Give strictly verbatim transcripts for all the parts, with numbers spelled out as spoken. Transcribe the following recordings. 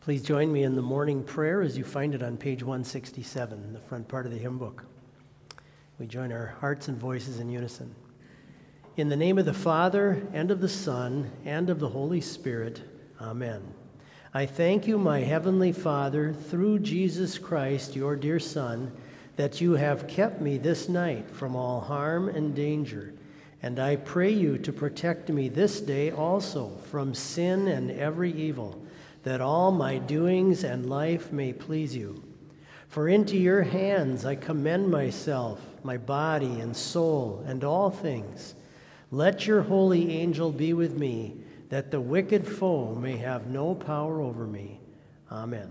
Please join me in the morning prayer as you find it on page one sixty-seven, the front part of the hymn book. We join our hearts and voices in unison. In the name of the Father, and of the Son, and of the Holy Spirit, Amen. I thank you, my heavenly Father, through Jesus Christ, your dear Son, that you have kept me this night from all harm and danger. And I pray you to protect me this day also from sin and every evil, that all my doings and life may please you. For into your hands I commend myself, my body and soul, and all things. Let your holy angel be with me, that the wicked foe may have no power over me. Amen.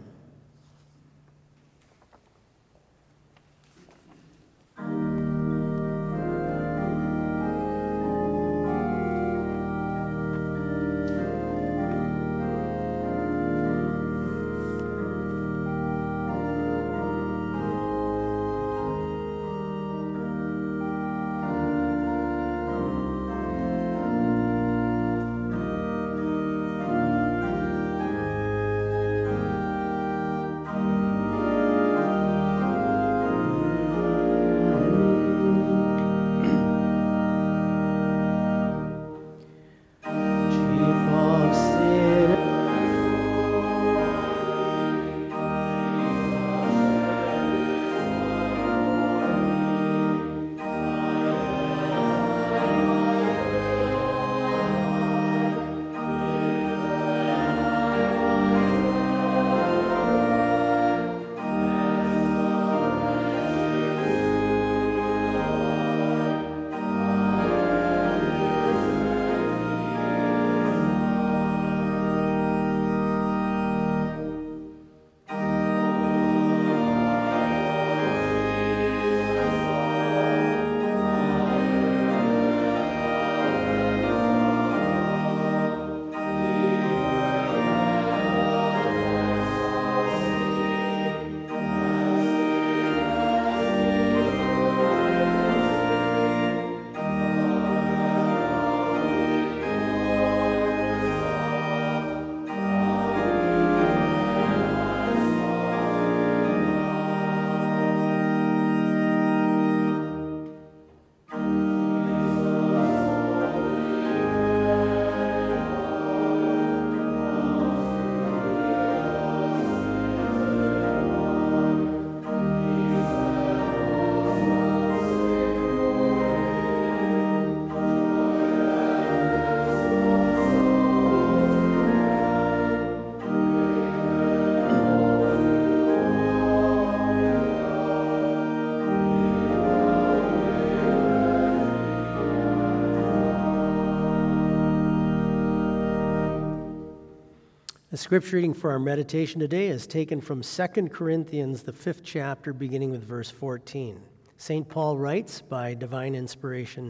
The scripture reading for our meditation today is taken from Second Corinthians, the fifth chapter, beginning with verse fourteen. Saint Paul writes by divine inspiration,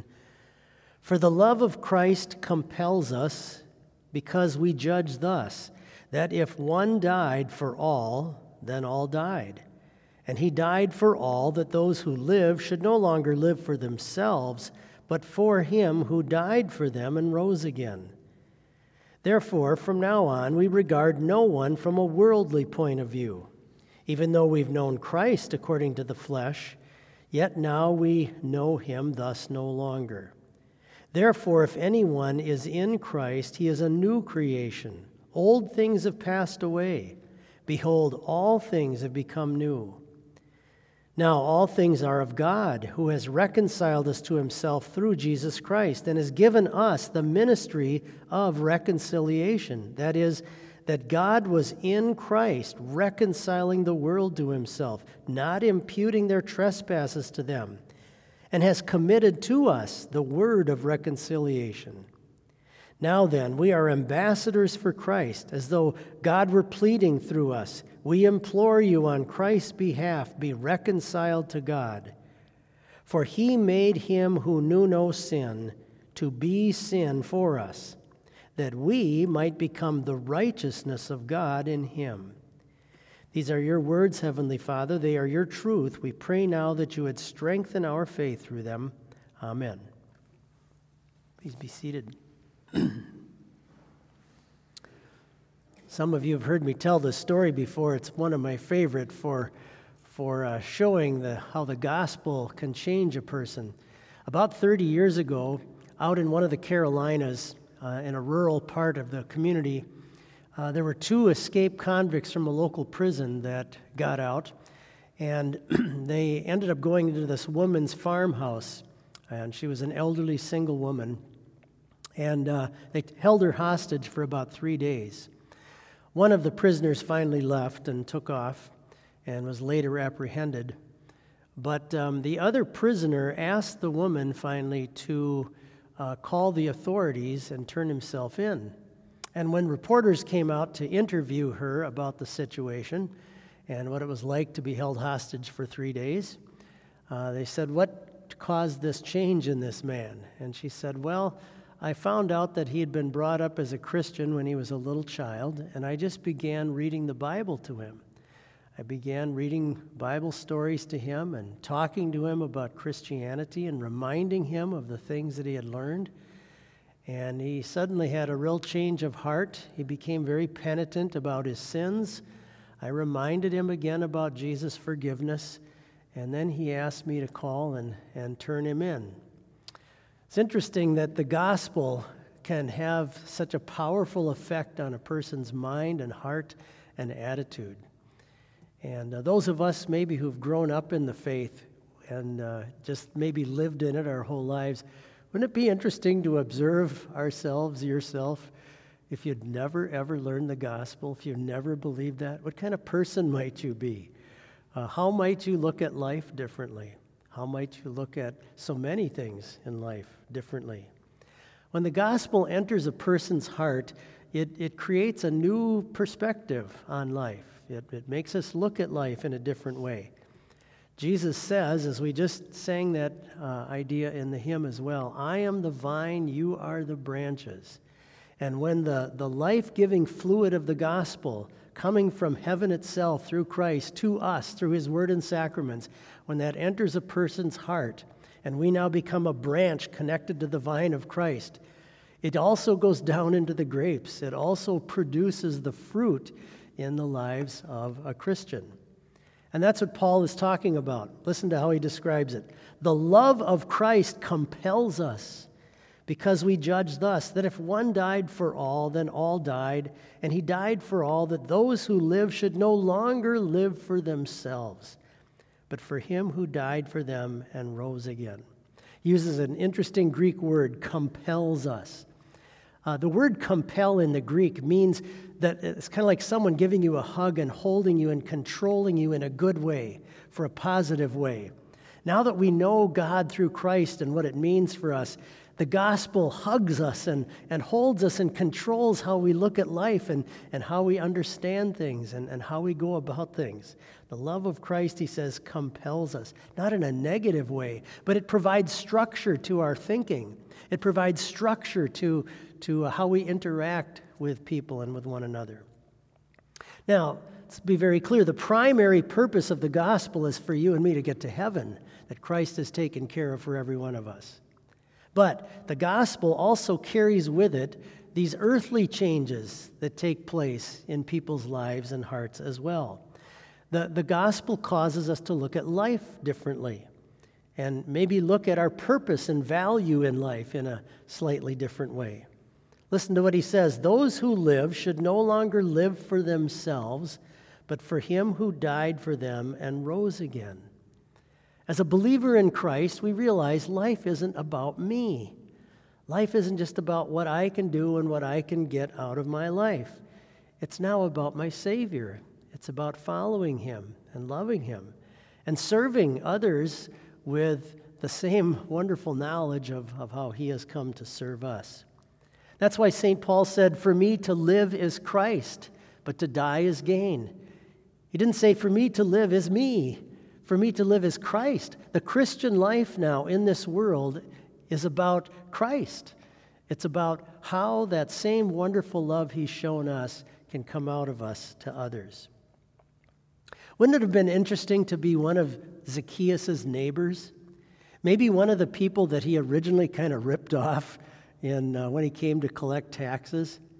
"For the love of Christ compels us, because we judge thus, that if one died for all, then all died. And he died for all, that those who live should no longer live for themselves, but for him who died for them and rose again. Therefore, from now on, we regard no one from a worldly point of view. Even though we've known Christ according to the flesh, yet now we know him thus no longer. Therefore, if anyone is in Christ, he is a new creation. Old things have passed away. Behold, all things have become new. Now all things are of God, who has reconciled us to himself through Jesus Christ, and has given us the ministry of reconciliation. That is, that God was in Christ, reconciling the world to himself, not imputing their trespasses to them, and has committed to us the word of reconciliation. Now then, we are ambassadors for Christ, as though God were pleading through us. We implore you on Christ's behalf, be reconciled to God. For he made him who knew no sin to be sin for us, that we might become the righteousness of God in him. These are your words, Heavenly Father. They are your truth. We pray now that you would strengthen our faith through them. Amen. Please be seated. Some of you have heard me tell this story before. It's one of my favorite for, for uh, showing the, how the gospel can change a person. About thirty years ago, out in one of the Carolinas, uh, in a rural part of the community, uh, there were two escaped convicts from a local prison that got out, and they ended up going into this woman's farmhouse, and she was an elderly single woman, and uh, they held her hostage for about three days. One of the prisoners finally left and took off and was later apprehended. But um, the other prisoner asked the woman finally to uh, call the authorities and turn himself in. And when reporters came out to interview her about the situation and what it was like to be held hostage for three days, uh, they said, "What caused this change in this man?" And she said, "Well, I found out that he had been brought up as a Christian when he was a little child, and I just began reading the Bible to him. I began reading Bible stories to him and talking to him about Christianity and reminding him of the things that he had learned. And he suddenly had a real change of heart. He became very penitent about his sins. I reminded him again about Jesus' forgiveness, and then he asked me to call and, and turn him in." It's interesting that the gospel can have such a powerful effect on a person's mind and heart and attitude. And uh, those of us maybe who've grown up in the faith and uh, just maybe lived in it our whole lives, wouldn't it be interesting to observe ourselves, yourself, if you'd never ever learned the gospel, if you never believed that? What kind of person might you be? Uh, how might you look at life differently? How might you look at so many things in life differently? When the gospel enters a person's heart, it, it creates a new perspective on life. It, it makes us look at life in a different way. Jesus says, as we just sang that uh, idea in the hymn as well, "I am the vine, you are the branches." And when the, the life-giving fluid of the gospel coming from heaven itself through Christ to us, through his word and sacraments, when that enters a person's heart and we now become a branch connected to the vine of Christ, it also goes down into the grapes. It also produces the fruit in the lives of a Christian. And that's what Paul is talking about. Listen to how he describes it. "The love of Christ compels us, because we judge thus, that if one died for all, then all died, and he died for all, that those who live should no longer live for themselves, but for him who died for them and rose again." He uses an interesting Greek word, compels us. Uh, the word compel in the Greek means that it's kind of like someone giving you a hug and holding you and controlling you in a good way, for a positive way. Now that we know God through Christ and what it means for us, the gospel hugs us and, and holds us and controls how we look at life and, and how we understand things and, and how we go about things. The love of Christ, he says, compels us, not in a negative way, but it provides structure to our thinking. It provides structure to, to how we interact with people and with one another. Now, let's be very clear. The primary purpose of the gospel is for you and me to get to heaven, that Christ has taken care of for every one of us. But the gospel also carries with it these earthly changes that take place in people's lives and hearts as well. The, the gospel causes us to look at life differently and maybe look at our purpose and value in life in a slightly different way. Listen to what he says. "Those who live should no longer live for themselves, but for him who died for them and rose again." As a believer in Christ, we realize life isn't about me. Life isn't just about what I can do and what I can get out of my life. It's now about my Savior. It's about following him and loving him and serving others with the same wonderful knowledge of, of how he has come to serve us. That's why Saint Paul said, "For me to live is Christ, but to die is gain." He didn't say, "For me to live is me. For me to live is Christ." The Christian life now in this world is about Christ. It's about how that same wonderful love he's shown us can come out of us to others. Wouldn't it have been interesting to be one of Zacchaeus' neighbors? Maybe one of the people that he originally kind of ripped off in, uh, when he came to collect taxes.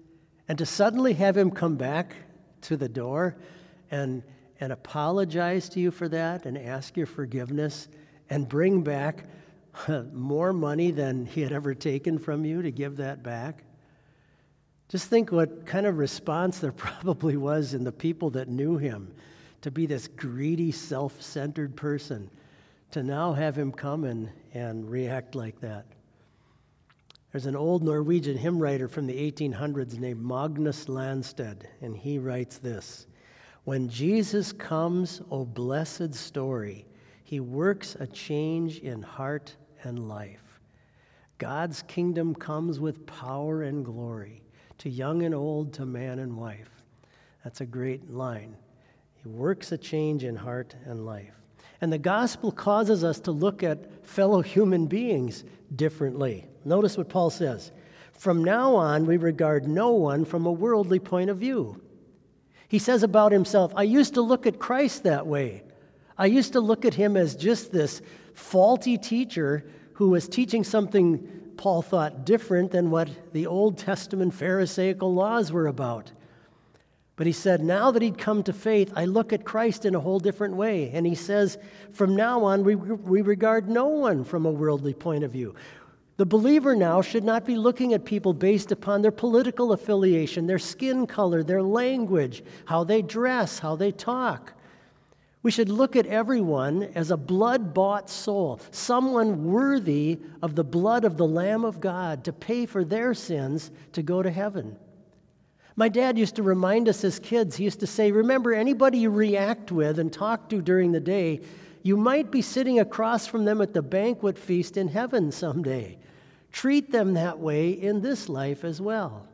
And to suddenly have him come back to the door and, and apologize to you for that and ask your forgiveness and bring back more money than he had ever taken from you to give that back. Just think what kind of response there probably was in the people that knew him, to be this greedy, self-centered person, to now have him come and, and react like that. There's an old Norwegian hymn writer from the eighteen hundreds named Magnus Landstedt, and he writes this: "When Jesus comes, O blessed story, he works a change in heart and life. God's kingdom comes with power and glory, to young and old, to man and wife." That's a great line. He works a change in heart and life. And the gospel causes us to look at fellow human beings differently. Notice what Paul says. From now on, we regard no one from a worldly point of view. He says about himself, I used to look at Christ that way. I used to look at him as just this faulty teacher who was teaching something Paul thought different than what the Old Testament Pharisaical laws were about. But he said, now that he'd come to faith, I look at Christ in a whole different way. And he says, from now on, we, we regard no one from a worldly point of view. The believer now should not be looking at people based upon their political affiliation, their skin color, their language, how they dress, how they talk. We should look at everyone as a blood-bought soul, someone worthy of the blood of the Lamb of God to pay for their sins to go to heaven. My dad used to remind us as kids, he used to say, remember, anybody you react with and talk to during the day, you might be sitting across from them at the banquet feast in heaven someday. Treat them that way in this life as well.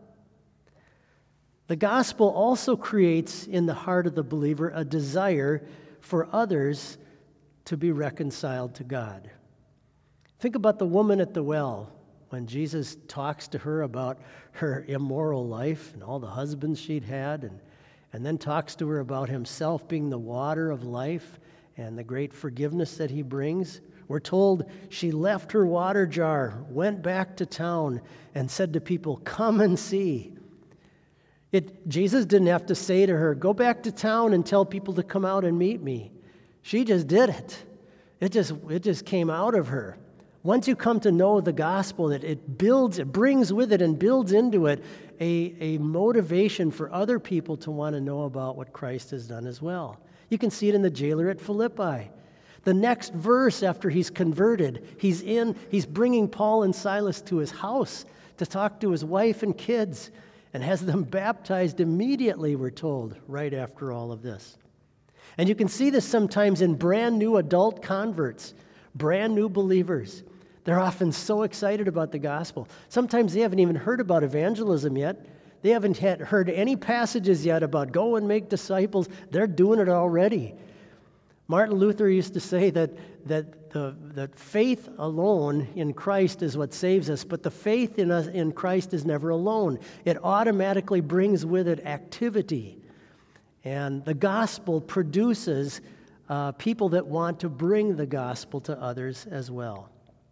The gospel also creates in the heart of the believer a desire for others to be reconciled to God. Think about the woman at the well when Jesus talks to her about her immoral life and all the husbands she'd had, and, and then talks to her about himself being the water of life and the great forgiveness that he brings. We're told she left her water jar, went back to town, and said to people, come and see. It, Jesus didn't have to say to her, go back to town and tell people to come out and meet me. She just did it. It just, it just came out of her. Once you come to know the gospel, that it builds, it brings with it and builds into it a, a motivation for other people to want to know about what Christ has done as well. You can see it in the jailer at Philippi. The next verse after he's converted, he's in, he's bringing Paul and Silas to his house to talk to his wife and kids, and has them baptized immediately, we're told, right after all of this. And you can see this sometimes in brand new adult converts, brand new believers. They're often so excited about the gospel. Sometimes they haven't even heard about evangelism yet. They haven't had heard any passages yet about go and make disciples. They're doing it already. Martin Luther used to say that, that, the, that faith alone in Christ is what saves us, but the faith in us in Christ is never alone. It automatically brings with it activity. And the gospel produces uh, people that want to bring the gospel to others as well.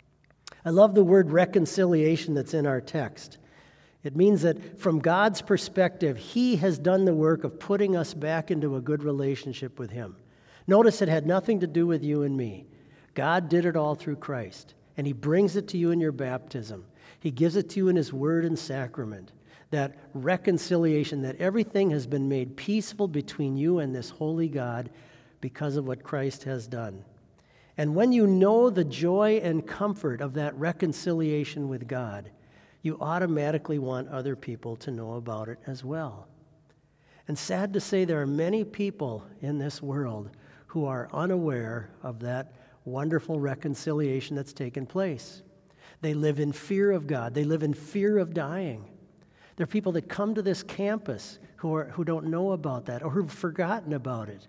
I love the word reconciliation that's in our text. It means that from God's perspective, He has done the work of putting us back into a good relationship with Him. Notice it had nothing to do with you and me. God did it all through Christ, and He brings it to you in your baptism. He gives it to you in His word and sacrament, that reconciliation, that everything has been made peaceful between you and this holy God because of what Christ has done. And when you know the joy and comfort of that reconciliation with God, you automatically want other people to know about it as well. And sad to say, there are many people in this world who are unaware of that wonderful reconciliation that's taken place. They live in fear of God. They live in fear of dying. There are people that come to this campus who are who don't know about that or who've forgotten about it.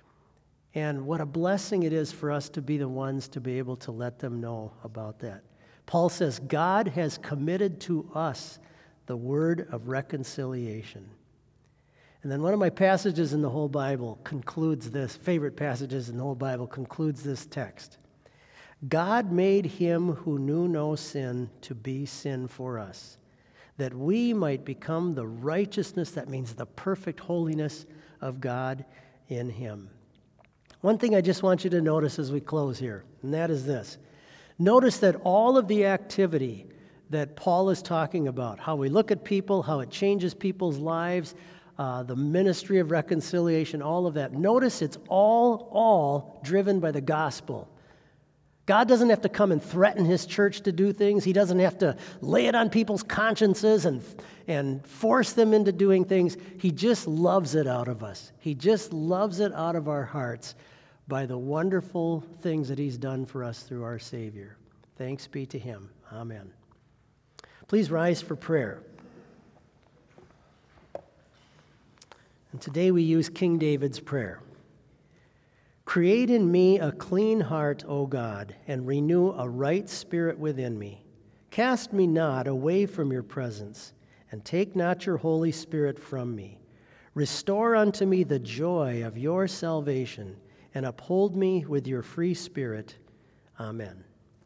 And what a blessing it is for us to be the ones to be able to let them know about that. Paul says, God has committed to us the word of reconciliation. And then one of my passages in the whole Bible concludes this, favorite passages in the whole Bible concludes this text. God made him who knew no sin to be sin for us, that we might become the righteousness, that means the perfect holiness of God in him. One thing I just want you to notice as we close here, and that is this. Notice that all of the activity that Paul is talking about, how we look at people, how it changes people's lives, uh, the ministry of reconciliation, all of that. Notice it's all, all driven by the gospel. God doesn't have to come and threaten his church to do things. He doesn't have to lay it on people's consciences and, and force them into doing things. He just loves it out of us. He just loves it out of our hearts by the wonderful things that he's done for us through our Savior. Thanks be to him. Amen. Please rise for prayer. And today we use King David's prayer. Create in me a clean heart, O God, and renew a right spirit within me. Cast me not away from your presence, and take not your Holy Spirit from me. Restore unto me the joy of your salvation, and uphold me with your free spirit. Amen.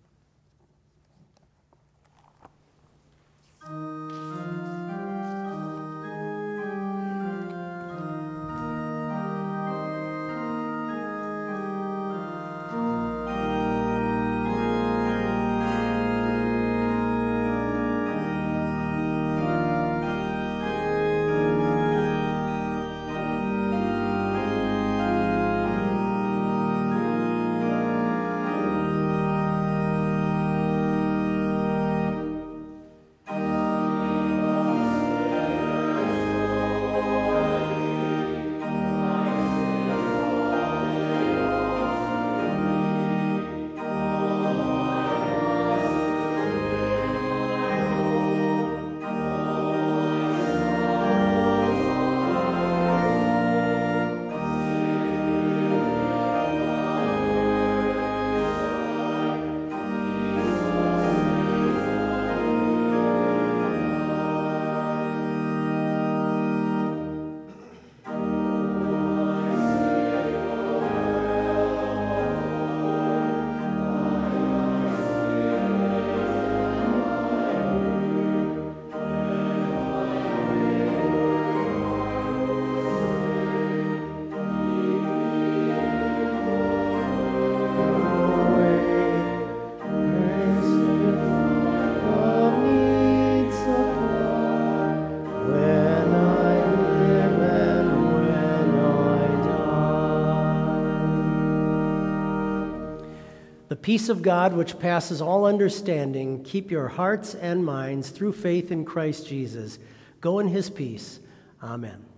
The peace of God, which passes all understanding, keep your hearts and minds through faith in Christ Jesus. Go in his peace. Amen.